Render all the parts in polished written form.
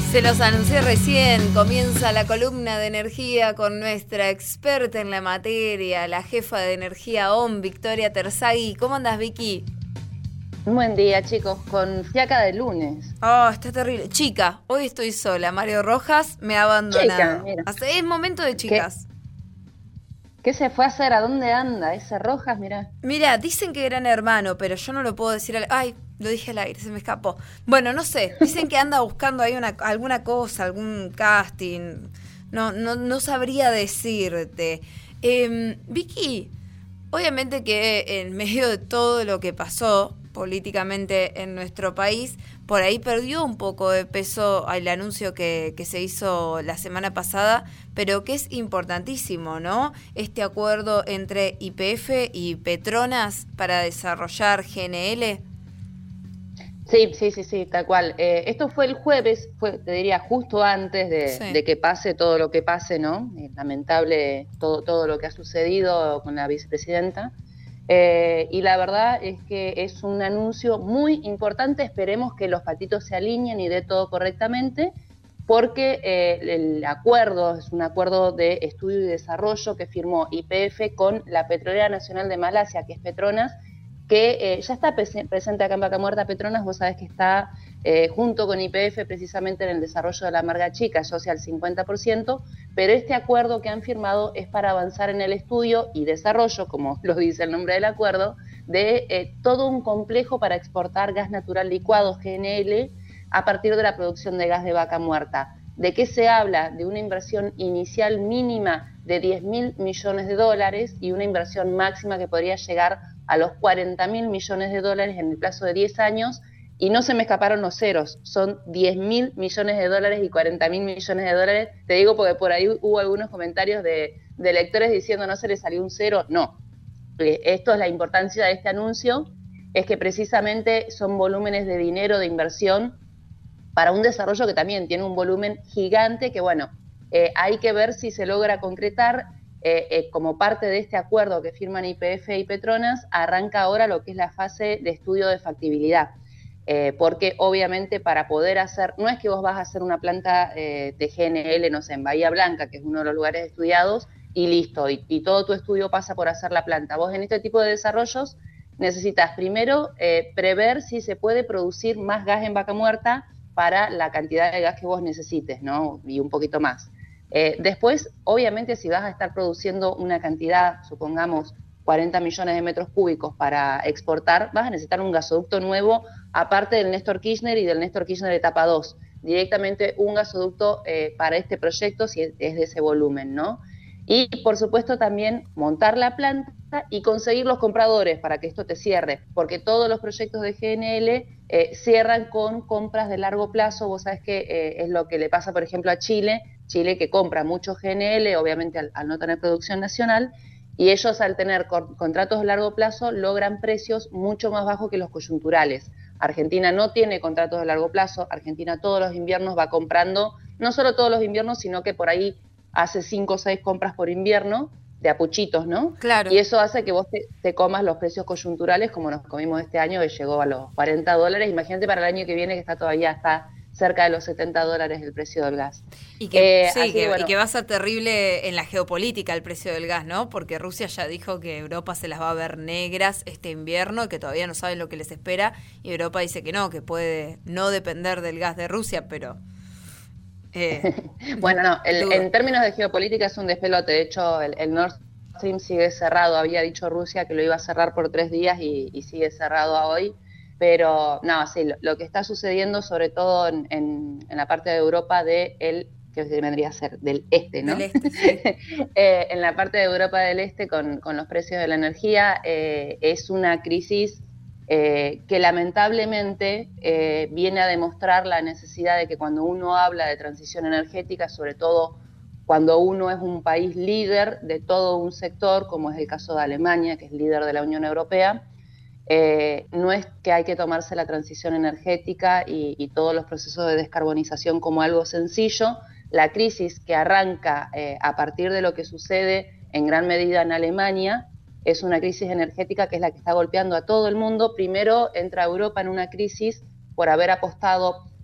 Se los anuncié recién, comienza la columna de energía con nuestra experta en la materia, la jefa de energía ON, Victoria Terzaghi. ¿Cómo andás, Vicky? Un buen día, chicos, con fiaca de lunes. Oh, está terrible. Chica, hoy estoy sola. Mario Rojas me ha Chica, abandonado. mira, Es momento de ¿qué, chicas. qué se fue a hacer? ¿A dónde anda? Ese Rojas, mira. Mira, dicen que gran hermano, pero yo no lo puedo decir Ay, lo dije al aire, se me escapó. Bueno, no sé, dicen que anda buscando ahí alguna cosa, algún casting. No sabría decirte. Vicky, obviamente que en medio de todo lo que pasó políticamente en nuestro país, por ahí perdió un poco de peso el anuncio que se hizo la semana pasada, pero que es importantísimo, ¿no? Este acuerdo entre YPF y Petronas para desarrollar GNL. Sí, tal cual. Esto fue el jueves, te diría, justo antes Sí. de que pase todo lo que pase, ¿no? Lamentable todo lo que ha sucedido con la vicepresidenta. Y la verdad es que es un anuncio muy importante. Esperemos que los patitos se alineen y dé todo correctamente, porque el acuerdo es un acuerdo de estudio y desarrollo que firmó YPF con la Petrolera Nacional de Malasia, que es Petronas, que ya está presente acá en Vaca Muerta. Petronas, vos sabés que está junto con YPF precisamente en el desarrollo de la Marga Chica, socia al 50%, pero este acuerdo que han firmado es para avanzar en el estudio y desarrollo, como lo dice el nombre del acuerdo, de todo un complejo para exportar gas natural licuado, GNL, a partir de la producción de gas de Vaca Muerta. ¿De qué se habla? De una inversión inicial mínima de 10.000 millones de dólares y una inversión máxima que podría llegar a los 40.000 millones de dólares en el plazo de 10 años, y no se me escaparon los ceros, son 10.000 millones de dólares y 40.000 millones de dólares. Te digo porque por ahí hubo algunos comentarios de lectores diciendo no se le salió un cero. No, esto es la importancia de este anuncio, es que precisamente son volúmenes de dinero, de inversión, para un desarrollo que también tiene un volumen gigante que, bueno, hay que ver si se logra concretar. Como parte de este acuerdo que firman YPF y Petronas, arranca ahora lo que es la fase de estudio de factibilidad. Porque obviamente para poder hacer, no es que vos vas a hacer una planta de GNL, no sé, en Bahía Blanca, que es uno de los lugares estudiados, y listo, y todo tu estudio pasa por hacer la planta. Vos en este tipo de desarrollos necesitas primero prever si se puede producir más gas en Vaca Muerta para la cantidad de gas que vos necesites, ¿no? Y un poquito más. Después, obviamente, si vas a estar produciendo una cantidad, supongamos, 40 millones de metros cúbicos para exportar, vas a necesitar un gasoducto nuevo, aparte del Néstor Kirchner y del Néstor Kirchner etapa 2. Directamente un gasoducto para este proyecto, si es de ese volumen, ¿no? Y, por supuesto, también montar la planta y conseguir los compradores para que esto te cierre, porque todos los proyectos de GNL cierran con compras de largo plazo. Vos sabés que es lo que le pasa, por ejemplo, a Chile que compra mucho GNL, obviamente al no tener producción nacional, y ellos al tener contratos de largo plazo logran precios mucho más bajos que los coyunturales. Argentina no tiene contratos de largo plazo. Argentina todos los inviernos va comprando, no solo todos los inviernos, sino que por ahí hace 5 o 6 compras por invierno, de apuchitos, ¿no? Claro. Y eso hace que vos te comas los precios coyunturales, como nos comimos este año, que llegó a los $40. Imagínate para el año que viene, que está cerca de los $70 el precio del gas. Y que sí, Así que y bueno, que va a ser terrible en la geopolítica el precio del gas, ¿no? Porque Rusia ya dijo que Europa se las va a ver negras este invierno, que todavía no saben lo que les espera, y Europa dice que no, que puede no depender del gas de Rusia, pero bueno, no, dudo. en términos de geopolítica es un despelote. De hecho, el Nord Stream sigue cerrado. Había dicho Rusia que lo iba a cerrar por 3 días y sigue cerrado a hoy. Pero no, sí, lo que está sucediendo, sobre todo en la parte de Europa que vendría a ser del este, Del ¿no? este, sí. En la parte de Europa del este, con los precios de la energía, es una crisis que lamentablemente viene a demostrar la necesidad de que cuando uno habla de transición energética, sobre todo cuando uno es un país líder de todo un sector, como es el caso de Alemania, que es líder de la Unión Europea, no es que hay que tomarse la transición energética y todos los procesos de descarbonización como algo sencillo. La crisis que arranca a partir de lo que sucede en gran medida en Alemania es una crisis energética que es la que está golpeando a todo el mundo. Primero entra Europa en una crisis por haber apostado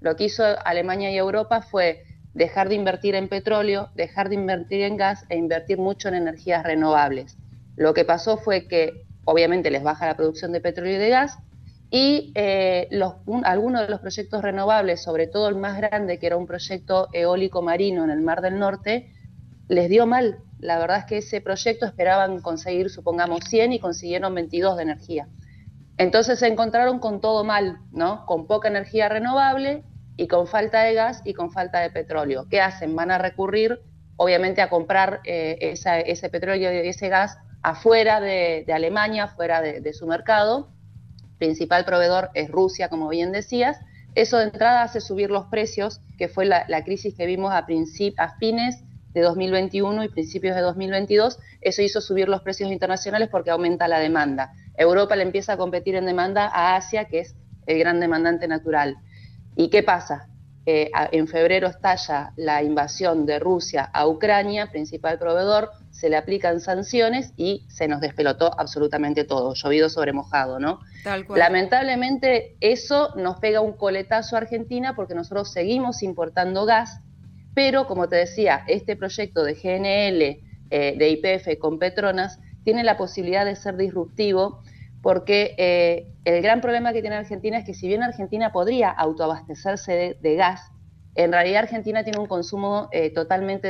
lo que hizo Alemania y Europa fue dejar de invertir en petróleo, dejar de invertir en gas e invertir mucho en energías renovables. Lo que pasó fue que obviamente les baja la producción de petróleo y de gas, y algunos de los proyectos renovables, sobre todo el más grande, que era un proyecto eólico marino en el Mar del Norte, les dio mal. La verdad es que ese proyecto esperaban conseguir, supongamos, 100 y consiguieron 22 de energía. Entonces se encontraron con todo mal, ¿no? Con poca energía renovable y con falta de gas y con falta de petróleo. ¿Qué hacen? Van a recurrir, obviamente, a comprar ese petróleo y ese gas afuera de Alemania, fuera de su mercado. Principal proveedor es Rusia, como bien decías. Eso de entrada hace subir los precios, que fue la crisis que vimos a fines de 2021 y principios de 2022. Eso hizo subir los precios internacionales porque aumenta la demanda. Europa le empieza a competir en demanda a Asia, que es el gran demandante natural. ¿Y qué pasa? En febrero estalla la invasión de Rusia a Ucrania, principal proveedor, se le aplican sanciones y se nos despelotó absolutamente todo, llovido sobre mojado, ¿no? Tal cual. Lamentablemente eso nos pega un coletazo a Argentina porque nosotros seguimos importando gas, pero como te decía, este proyecto de GNL, de YPF con Petronas, tiene la posibilidad de ser disruptivo porque el gran problema que tiene Argentina es que si bien Argentina podría autoabastecerse de gas, en realidad Argentina tiene un consumo totalmente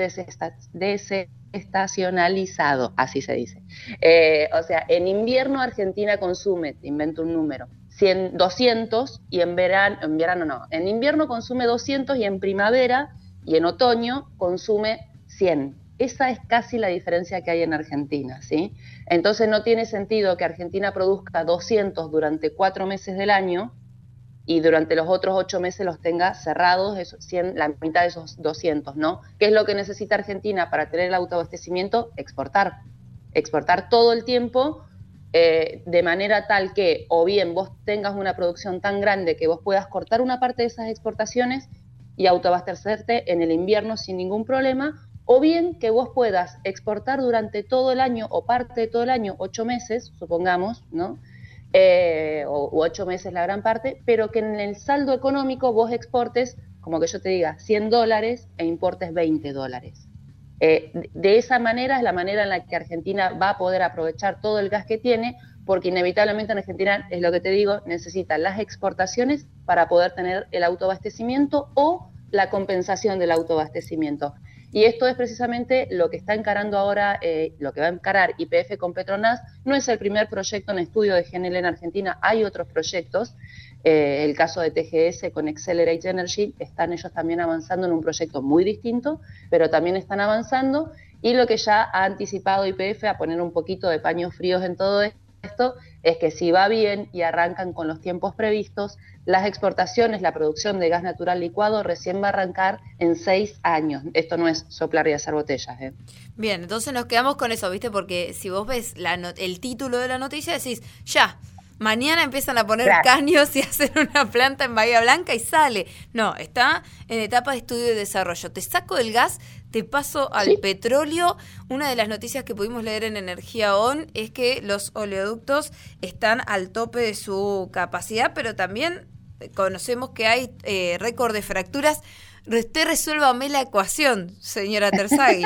desestacionalizado, así se dice. O sea, en invierno Argentina consume, te invento un número, 200 y en invierno consume 200 y en primavera y en otoño consume 100. Esa es casi la diferencia que hay en Argentina, ¿sí? Entonces no tiene sentido que Argentina produzca 200 durante 4 meses del año y durante los otros 8 meses los tenga cerrados, la mitad de esos 200, ¿no? ¿Qué es lo que necesita Argentina para tener el autoabastecimiento? Exportar todo el tiempo, de manera tal que o bien vos tengas una producción tan grande que vos puedas cortar una parte de esas exportaciones y autoabastecerte en el invierno sin ningún problema, o bien que vos puedas exportar durante todo el año o parte de todo el año, 8 meses, supongamos, ¿no? O 8 meses la gran parte, pero que en el saldo económico vos exportes, como que yo te diga, $100 e importes $20. De esa manera es la manera en la que Argentina va a poder aprovechar todo el gas que tiene, porque inevitablemente en Argentina, es lo que te digo, necesita las exportaciones para poder tener el autoabastecimiento o la compensación del autoabastecimiento. Y esto es precisamente lo que está encarando ahora, lo que va a encarar YPF con Petronas. No es el primer proyecto en estudio de GNL en Argentina, hay otros proyectos. El caso de TGS con Accelerate Energy, están ellos también avanzando en un proyecto muy distinto, pero también están avanzando. Y lo que ya ha anticipado YPF a poner un poquito de paños fríos en todo esto es que si va bien y arrancan con los tiempos previstos, las exportaciones, la producción de gas natural licuado recién va a arrancar en 6 años. Esto no es soplar y hacer botellas. Bien, entonces nos quedamos con eso, ¿viste? Porque si vos ves el título de la noticia, decís, ya, mañana empiezan a poner caños y hacen una planta en Bahía Blanca y sale. No, está en etapa de estudio y desarrollo. Te saco del gas, te paso al petróleo. Una de las noticias que pudimos leer en Energía ON es que los oleoductos están al tope de su capacidad, pero también conocemos que hay récord de fracturas. Usted resuélvame la ecuación, señora Terzaghi.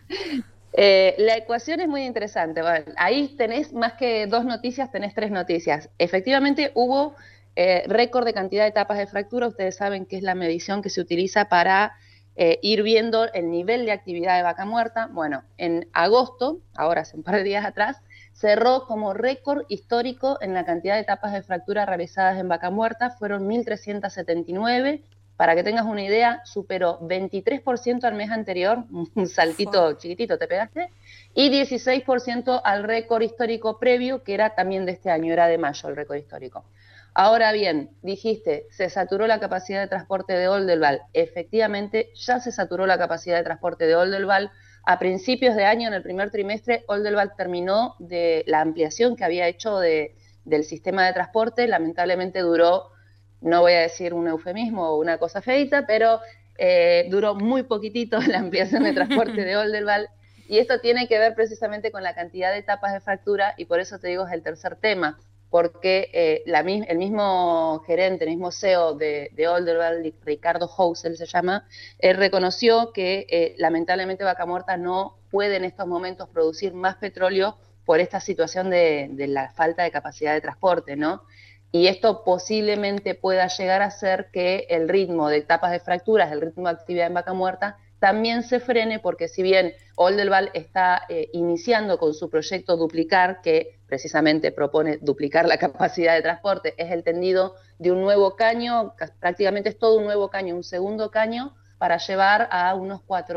La ecuación es muy interesante. Bueno, ahí tenés más que 2 noticias, tenés 3 noticias. Efectivamente hubo récord de cantidad de etapas de fractura. Ustedes saben que es la medición que se utiliza para ir viendo el nivel de actividad de vaca muerta. Bueno, en agosto, ahora hace un par de días atrás, cerró como récord histórico en la cantidad de etapas de fractura realizadas en vaca muerta. Fueron 1.379. Para que tengas una idea, superó 23% al mes anterior, un saltito chiquitito te pegaste, y 16% al récord histórico previo, que era también de este año, era de mayo el récord histórico. Ahora bien, dijiste, se saturó la capacidad de transporte de Oldelval. Efectivamente, ya se saturó la capacidad de transporte de Oldelval. A principios de año, en el primer trimestre, Oldelval terminó de la ampliación que había hecho del sistema de transporte. Lamentablemente duró, no voy a decir un eufemismo o una cosa feita, pero duró muy poquitito la ampliación de transporte de Oldelval, y esto tiene que ver precisamente con la cantidad de etapas de fractura, y por eso te digo es el tercer tema. porque el mismo gerente, el mismo CEO de Oldelval, Ricardo Housel se llama, él reconoció que lamentablemente Vaca Muerta no puede en estos momentos producir más petróleo por esta situación de la falta de capacidad de transporte, ¿no? Y esto posiblemente pueda llegar a hacer que el ritmo de etapas de fracturas, el ritmo de actividad en Vaca Muerta, también se frene, porque si bien Oldelval está iniciando con su proyecto Duplicar, que precisamente propone duplicar la capacidad de transporte, es el tendido de un nuevo caño, prácticamente es todo un nuevo caño, un segundo caño, para llevar a unos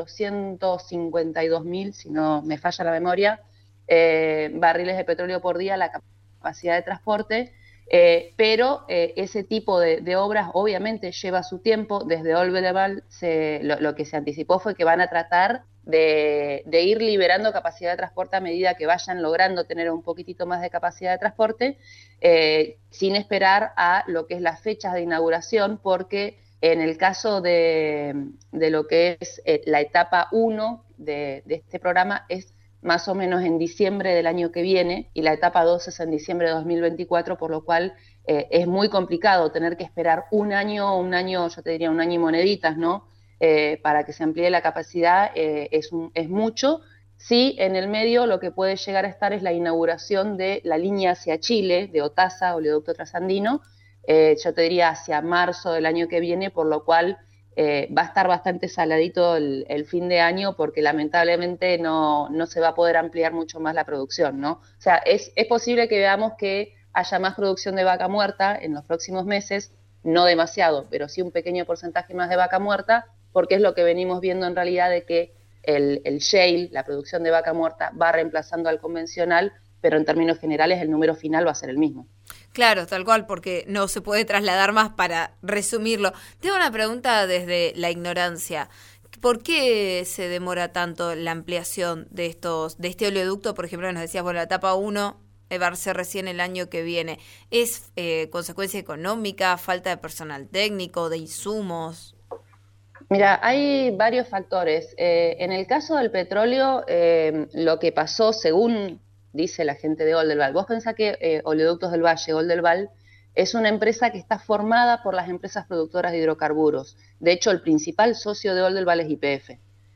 452.000, si no me falla la memoria, barriles de petróleo por día la capacidad de transporte. Pero ese tipo de obras obviamente lleva su tiempo. Desde Oldelval lo que se anticipó fue que van a tratar de ir liberando capacidad de transporte a medida que vayan logrando tener un poquitito más de capacidad de transporte, sin esperar a lo que es las fechas de inauguración, porque en el caso de lo que es la etapa 1 de este programa es más o menos en diciembre del año que viene, y la etapa 2 es en diciembre de 2024, por lo cual es muy complicado tener que esperar un año, yo te diría un año y moneditas, ¿no? Para que se amplíe la capacidad, es mucho. Sí, en el medio lo que puede llegar a estar es la inauguración de la línea hacia Chile, de OTASA, Oleoducto Trasandino, yo te diría hacia marzo del año que viene, por lo cual va a estar bastante saladito el fin de año, porque lamentablemente no se va a poder ampliar mucho más la producción, ¿no? O sea, es posible que veamos que haya más producción de vaca muerta en los próximos meses, no demasiado, pero sí un pequeño porcentaje más de vaca muerta, porque es lo que venimos viendo en realidad, de que el shale, la producción de vaca muerta, va reemplazando al convencional, pero en términos generales el número final va a ser el mismo. Claro, tal cual, porque no se puede trasladar más, para resumirlo. Tengo una pregunta desde la ignorancia. ¿Por qué se demora tanto la ampliación de este oleoducto? Por ejemplo, nos decías, bueno, la etapa 1 va a ser recién el año que viene. ¿Es consecuencia económica, falta de personal técnico, de insumos? Mira, hay varios factores. En el caso del petróleo, lo que pasó, según dice la gente de Oldelval, vos pensás que Oleoductos del Valle, Oldelval, es una empresa que está formada por las empresas productoras de hidrocarburos. De hecho, el principal socio de Oldelval es YPF.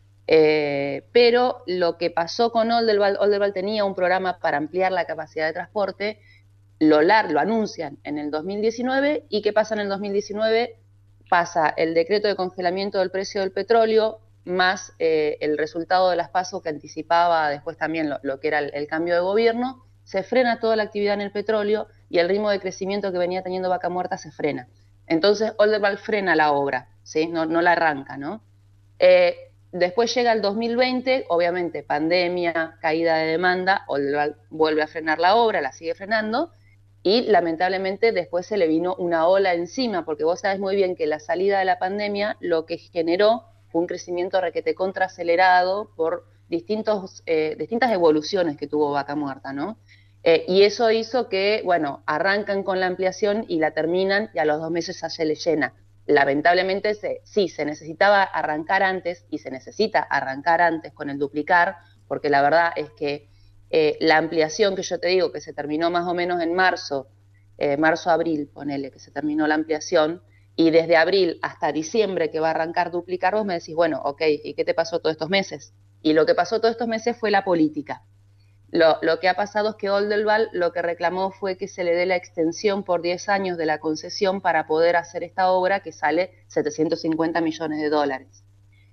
Pero lo que pasó con Oldelval tenía un programa para ampliar la capacidad de transporte, lo anuncian en el 2019, y ¿qué pasa en el 2019? Pasa el decreto de congelamiento del precio del petróleo, más el resultado de las PASO, que anticipaba después también lo que era el cambio de gobierno. Se frena toda la actividad en el petróleo, y el ritmo de crecimiento que venía teniendo Vaca Muerta se frena. Entonces Oldelval frena la obra, ¿sí? No la arranca, ¿no? Después llega el 2020, obviamente pandemia, caída de demanda, Oldelval vuelve a frenar la obra, la sigue frenando, y lamentablemente después se le vino una ola encima, porque vos sabés muy bien que la salida de la pandemia lo que generó fue un crecimiento requete contraacelerado por distintas evoluciones que tuvo Vaca Muerta, ¿no? Y eso hizo que, bueno, arrancan con la ampliación y la terminan, y a los 2 meses ya se le llena. Lamentablemente sí, se necesitaba arrancar antes, y se necesita arrancar antes con el duplicar, porque la verdad es que la ampliación que yo te digo, que se terminó más o menos en marzo-abril, ponele que se terminó la ampliación, y desde abril hasta diciembre que va a arrancar duplicar, vos me decís, bueno, ok, ¿y qué te pasó todos estos meses? Y lo que pasó todos estos meses fue la política. Lo que ha pasado es que Oldelval lo que reclamó fue que se le dé la extensión por 10 años de la concesión para poder hacer esta obra, que sale 750 millones de dólares.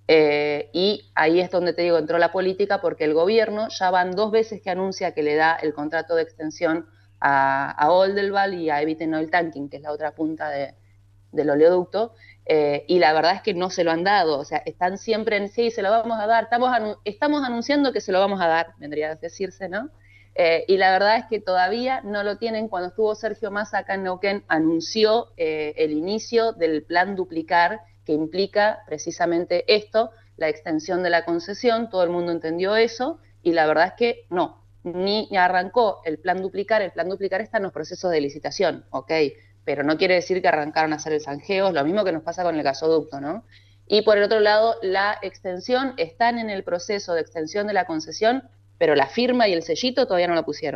Y ahí es donde te digo, entró la política, porque el gobierno ya van 2 veces que anuncia que le da el contrato de extensión a Oldelval y a Eviten Oil Tanking, que es la otra punta del oleoducto, y la verdad es que no se lo han dado. O sea, están siempre en sí, se lo vamos a dar, estamos anunciando que se lo vamos a dar, vendría a decirse, ¿no? Y la verdad es que todavía no lo tienen. Cuando estuvo Sergio Massa acá en Neuquén, anunció el inicio del plan Duplicar, que implica precisamente esto, la extensión de la concesión. Todo el mundo entendió eso, y la verdad es que no, ni arrancó el plan Duplicar está en los procesos de licitación, ok, pero no quiere decir que arrancaron a hacer el zanjeo, es lo mismo que nos pasa con el gasoducto, ¿no? Y por el otro lado, la extensión, están en el proceso de extensión de la concesión, pero la firma y el sellito todavía no lo pusieron.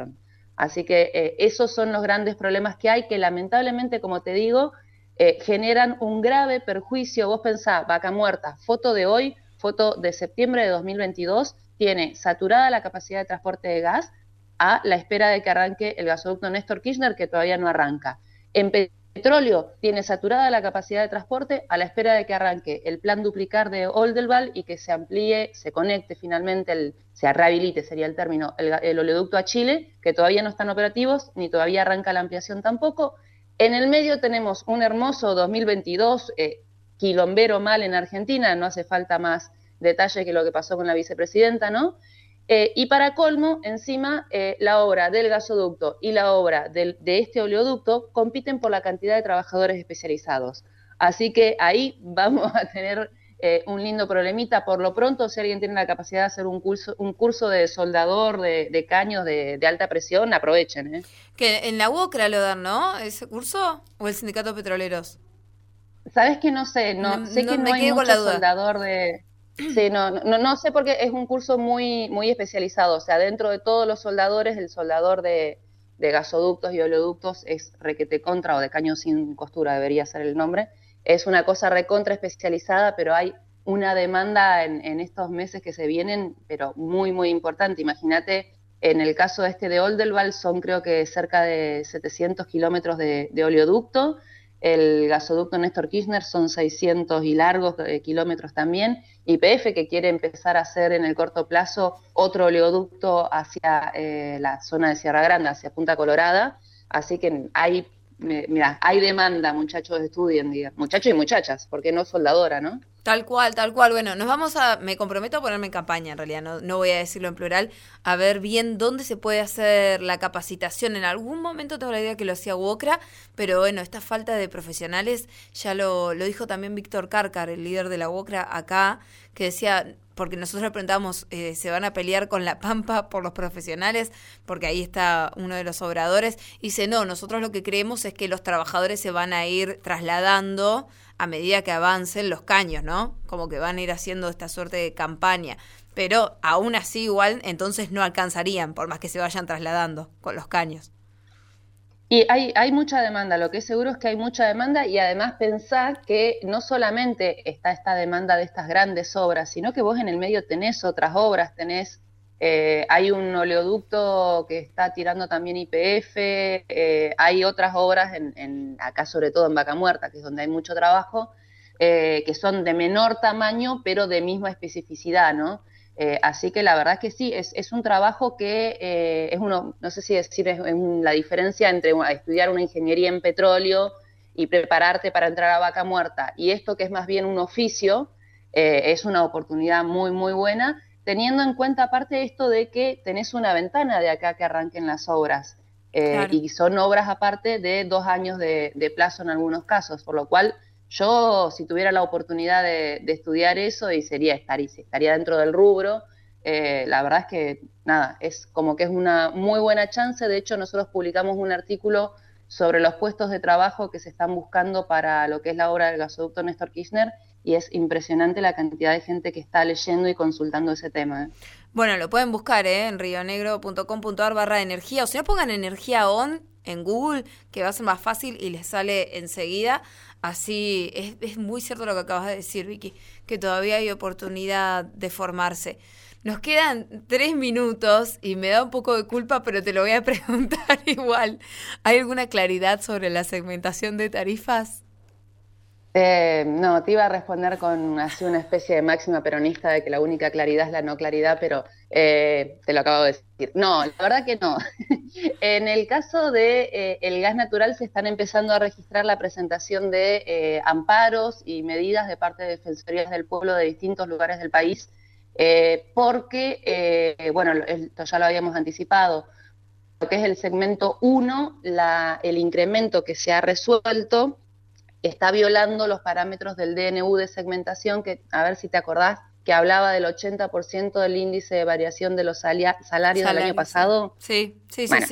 Así que esos son los grandes problemas que hay, que lamentablemente, como te digo, generan un grave perjuicio. Vos pensás, Vaca Muerta, foto de hoy, foto de septiembre de 2022, tiene saturada la capacidad de transporte de gas a la espera de que arranque el gasoducto Néstor Kirchner, que todavía no arranca. En petróleo tiene saturada la capacidad de transporte a la espera de que arranque el plan duplicar de Oldelval y que se amplíe, se conecte finalmente, se rehabilite, sería el término, el oleoducto a Chile, que todavía no están operativos, ni todavía arranca la ampliación tampoco. En el medio tenemos un hermoso 2022, quilombero mal en Argentina, no hace falta más detalle que lo que pasó con la vicepresidenta, ¿no? Y para colmo, encima, la obra del gasoducto y la obra de este oleoducto compiten por la cantidad de trabajadores especializados. Así que ahí vamos a tener un lindo problemita. Por lo pronto, si alguien tiene la capacidad de hacer un curso de soldador de caños de alta presión, aprovechen. Que en la UOCRA lo dan, ¿no? ¿Ese curso? ¿O el Sindicato de Petroleros? ¿Sabes que no sé? Sé que no hay mucho soldador de... Sí, no sé porque es un curso muy, muy especializado. O sea, dentro de todos los soldadores, el soldador de gasoductos y oleoductos es requete contra, o de caño sin costura debería ser el nombre. Es una cosa recontra especializada, pero hay una demanda en estos meses que se vienen, pero muy, muy importante. Imagínate, en el caso este de Oldelval son creo que cerca de 700 kilómetros de oleoducto. El gasoducto Néstor Kirchner son 600 y largos kilómetros también. YPF, que quiere empezar a hacer en el corto plazo otro oleoducto hacia la zona de Sierra Grande, hacia Punta Colorada. Así que hay demanda, muchachos, estudien, digan. Muchachos y muchachas, porque no soldadora, ¿no? Tal cual. Bueno, me comprometo a ponerme en campaña, en realidad, no voy a decirlo en plural, a ver bien dónde se puede hacer la capacitación. En algún momento tengo la idea que lo hacía UOCRA, pero bueno, esta falta de profesionales, ya lo dijo también Víctor Cárcar, el líder de la UOCRA acá, que decía, porque nosotros le preguntamos, ¿se van a pelear con la Pampa por los profesionales? Porque ahí está uno de los obradores. Y dice, no, nosotros lo que creemos es que los trabajadores se van a ir trasladando a medida que avancen los caños, ¿no? Como que van a ir haciendo esta suerte de campaña. Pero aún así igual, entonces no alcanzarían, por más que se vayan trasladando con los caños. Y hay mucha demanda, lo que es seguro es que hay mucha demanda, y además pensá que no solamente está esta demanda de estas grandes obras, sino que vos en el medio tenés otras obras, hay un oleoducto que está tirando también YPF, hay otras obras, acá sobre todo en Vaca Muerta, que es donde hay mucho trabajo, que son de menor tamaño, pero de misma especificidad, ¿no? Así que la verdad es que sí, es un trabajo que no sé si decir es la diferencia entre estudiar una ingeniería en petróleo y prepararte para entrar a Vaca Muerta, y esto que es más bien un oficio, es una oportunidad muy, muy buena, teniendo en cuenta aparte esto de que tenés una ventana de acá que arranquen las obras, claro. Y son obras aparte de 2 años de plazo en algunos casos, por lo cual yo, si tuviera la oportunidad de estudiar eso, estaría dentro del rubro. La verdad es que, nada, es como que es una muy buena chance. De hecho, nosotros publicamos un artículo sobre los puestos de trabajo que se están buscando para lo que es la obra del gasoducto Néstor Kirchner, y es impresionante la cantidad de gente que está leyendo y consultando ese tema. Bueno, lo pueden buscar en rionegro.com.ar/energía, o si no, pongan energía on en Google, que va a ser más fácil y les sale enseguida. Así, es muy cierto lo que acabas de decir, Vicky, que todavía hay oportunidad de formarse. Nos quedan 3 minutos y me da un poco de culpa, pero te lo voy a preguntar igual. ¿Hay alguna claridad sobre la segmentación de tarifas? No, te iba a responder con así una especie de máxima peronista de que la única claridad es la no claridad, pero te lo acabo de decir. No, la verdad que no. En el caso de el gas natural se están empezando a registrar la presentación de amparos y medidas de parte de defensorías del pueblo de distintos lugares del país, porque, bueno, esto ya lo habíamos anticipado, lo que es el segmento 1, el incremento que se ha resuelto está violando los parámetros del DNU de segmentación, que, a ver si te acordás, que hablaba del 80% del índice de variación de los salarios del año pasado. Sí.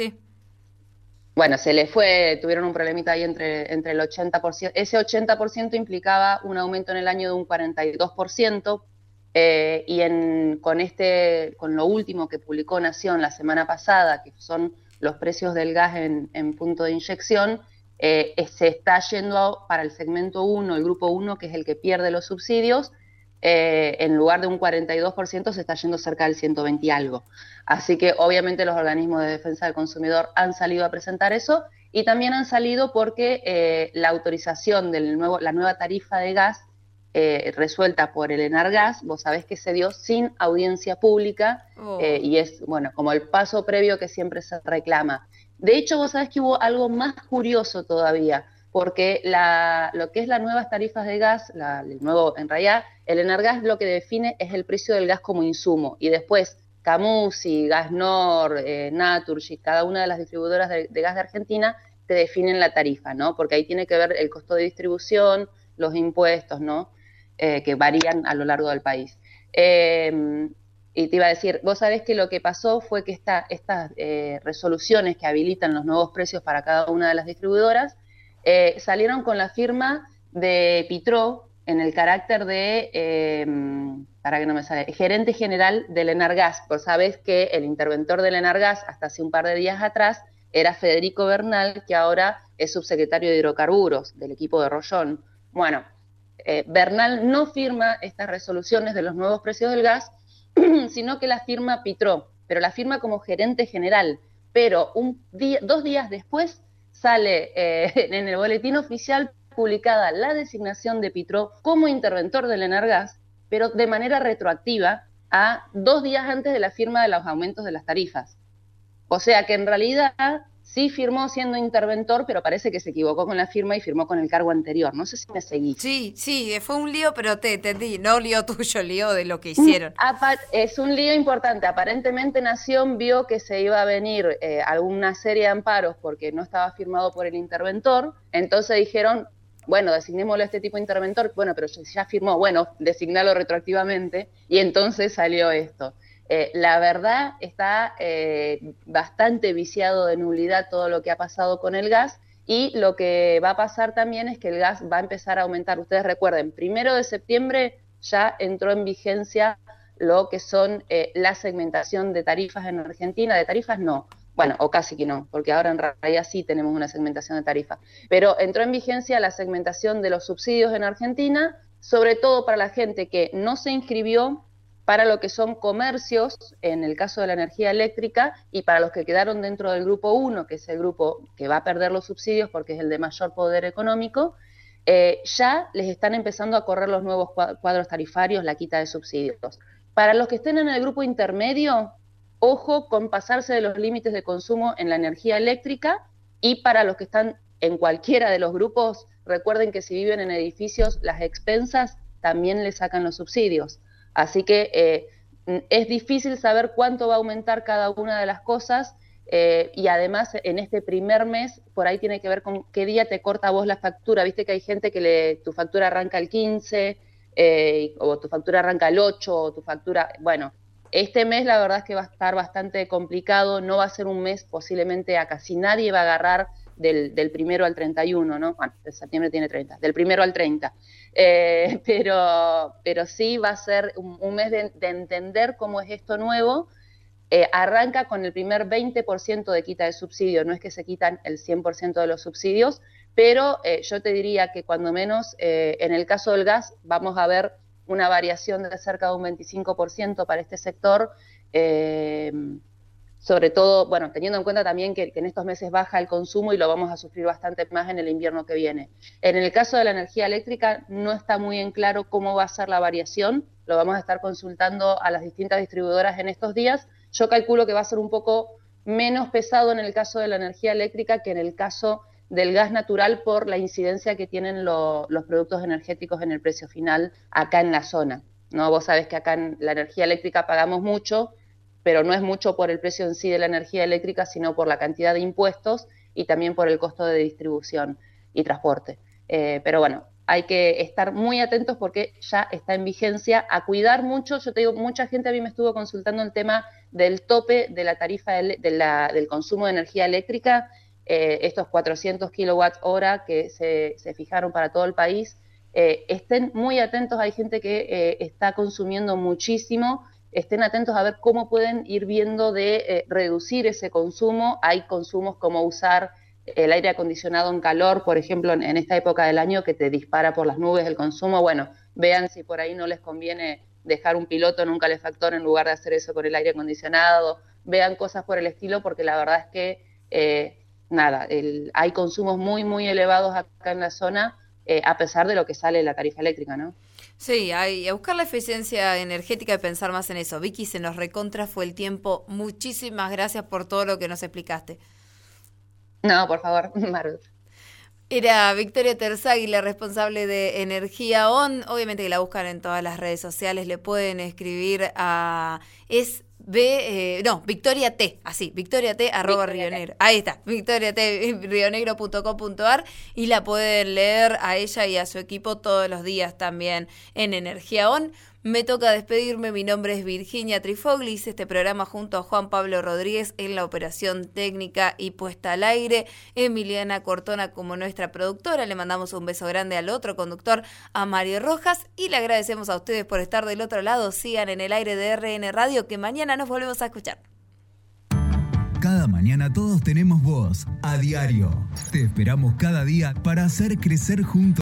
Bueno, se le tuvieron un problemita ahí entre el 80%. Ese 80% implicaba un aumento en el año de un 42%, y con lo último que publicó Nación la semana pasada, que son los precios del gas en punto de inyección, se está yendo para el segmento 1, el grupo 1, que es el que pierde los subsidios, en lugar de un 42% se está yendo cerca del 120 y algo. Así que obviamente los organismos de defensa del consumidor han salido a presentar eso, y también han salido porque la autorización de la nueva tarifa de gas resuelta por el Enargas, vos sabés que se dio sin audiencia pública, y es, bueno, como el paso previo que siempre se reclama. De hecho, vos sabés que hubo algo más curioso todavía, porque lo que es las nuevas tarifas de gas, el nuevo, en realidad, el Enargas lo que define es el precio del gas como insumo, y después Camusi, Gasnor, Naturgy, cada una de las distribuidoras de gas de Argentina te definen la tarifa, ¿no? Porque ahí tiene que ver el costo de distribución, los impuestos, ¿no? Que varían a lo largo del país. Y te iba a decir, vos sabés que lo que pasó fue que estas resoluciones que habilitan los nuevos precios para cada una de las distribuidoras salieron con la firma de Pitró en el carácter de, para que no me sale, gerente general del Enargas. Vos sabés que el interventor del Enargas hasta hace un par de días atrás era Federico Bernal, que ahora es subsecretario de Hidrocarburos del equipo de Rollón. Bueno, Bernal no firma estas resoluciones de los nuevos precios del gas, sino que la firma Pitró, pero la firma como gerente general. Pero 2 días después sale en el boletín oficial publicada la designación de Pitró como interventor del Enargas, pero de manera retroactiva a 2 días antes de la firma de los aumentos de las tarifas. O sea que en realidad sí firmó siendo interventor, pero parece que se equivocó con la firma y firmó con el cargo anterior. No sé si me seguís. Sí, fue un lío, pero te entendí. No lío tuyo, lío de lo que hicieron. Es un lío importante. Aparentemente Nación vio que se iba a venir alguna serie de amparos porque no estaba firmado por el interventor. Entonces dijeron, bueno, designémoslo a este tipo de interventor. Bueno, pero ya firmó. Bueno, designalo retroactivamente. Y entonces salió esto. La verdad está bastante viciado de nulidad todo lo que ha pasado con el gas, y lo que va a pasar también es que el gas va a empezar a aumentar. Ustedes recuerden, 1 de septiembre ya entró en vigencia lo que son la segmentación de tarifas en Argentina. De tarifas no, bueno, o casi que no, porque ahora en realidad sí tenemos una segmentación de tarifas, pero entró en vigencia la segmentación de los subsidios en Argentina, sobre todo para la gente que no se inscribió para lo que son comercios, en el caso de la energía eléctrica, y para los que quedaron dentro del grupo 1, que es el grupo que va a perder los subsidios porque es el de mayor poder económico, ya les están empezando a correr los nuevos cuadros tarifarios, la quita de subsidios. Para los que estén en el grupo intermedio, ojo con pasarse de los límites de consumo en la energía eléctrica, y para los que están en cualquiera de los grupos, recuerden que si viven en edificios, las expensas también les sacan los subsidios. Así que es difícil saber cuánto va a aumentar cada una de las cosas, y además en este primer mes por ahí tiene que ver con qué día te corta a vos la factura. Viste que hay gente que tu factura arranca el 15, o tu factura arranca el 8, o tu factura... Bueno, este mes la verdad es que va a estar bastante complicado, no va a ser un mes, posiblemente a casi nadie va a agarrar del 1 al 31, ¿no? Bueno, de septiembre tiene 30, del 1 al 30. Pero sí va a ser un mes de entender cómo es esto nuevo. Arranca con el primer 20% de quita de subsidio, no es que se quitan el 100% de los subsidios, pero yo te diría que cuando menos en el caso del gas vamos a ver una variación de cerca de un 25% para este sector, sobre todo, bueno, teniendo en cuenta también que en estos meses baja el consumo y lo vamos a sufrir bastante más en el invierno que viene. En el caso de la energía eléctrica no está muy en claro cómo va a ser la variación, lo vamos a estar consultando a las distintas distribuidoras en estos días. Yo calculo que va a ser un poco menos pesado en el caso de la energía eléctrica que en el caso del gas natural, por la incidencia que tienen los productos energéticos en el precio final acá en la zona, ¿no? Vos sabés que acá en la energía eléctrica pagamos mucho, pero no es mucho por el precio en sí de la energía eléctrica, sino por la cantidad de impuestos y también por el costo de distribución y transporte. Pero bueno, hay que estar muy atentos porque ya está en vigencia, a cuidar mucho. Yo te digo, mucha gente a mí me estuvo consultando el tema del tope de la tarifa del consumo de energía eléctrica, estos 400 kilowatts hora que se fijaron para todo el país. Estén muy atentos, hay gente que está consumiendo muchísimo, estén atentos a ver cómo pueden ir viendo de reducir ese consumo. Hay consumos como usar el aire acondicionado en calor, por ejemplo, en esta época del año que te dispara por las nubes el consumo. Bueno, vean si por ahí no les conviene dejar un piloto en un calefactor en lugar de hacer eso con el aire acondicionado. Vean cosas por el estilo, porque la verdad es que, hay consumos muy, muy elevados acá en la zona, a pesar de lo que sale la tarifa eléctrica, ¿no? Sí, hay a buscar la eficiencia energética y pensar más en eso. Vicky, se nos recontra fue el tiempo. Muchísimas gracias por todo lo que nos explicaste. No, por favor, Marut. Era Victoria Terzaghi, la responsable de Energía On. Obviamente que la buscan en todas las redes sociales. Le pueden escribir a... Victoria T, así, Victoria T, @ Río Negro. Ahí está, Victoria T, rionegro.com.ar, y la pueden leer a ella y a su equipo todos los días también en Energía On. Me toca despedirme, mi nombre es Virginia Trifogli, hice este programa junto a Juan Pablo Rodríguez en la operación técnica y puesta al aire, Emiliana Cortona como nuestra productora, le mandamos un beso grande al otro conductor, a Mario Rojas, y le agradecemos a ustedes por estar del otro lado. Sigan en el aire de RN Radio, que mañana nos volvemos a escuchar. Cada mañana todos tenemos voz, a diario. Te esperamos cada día para hacer crecer juntos.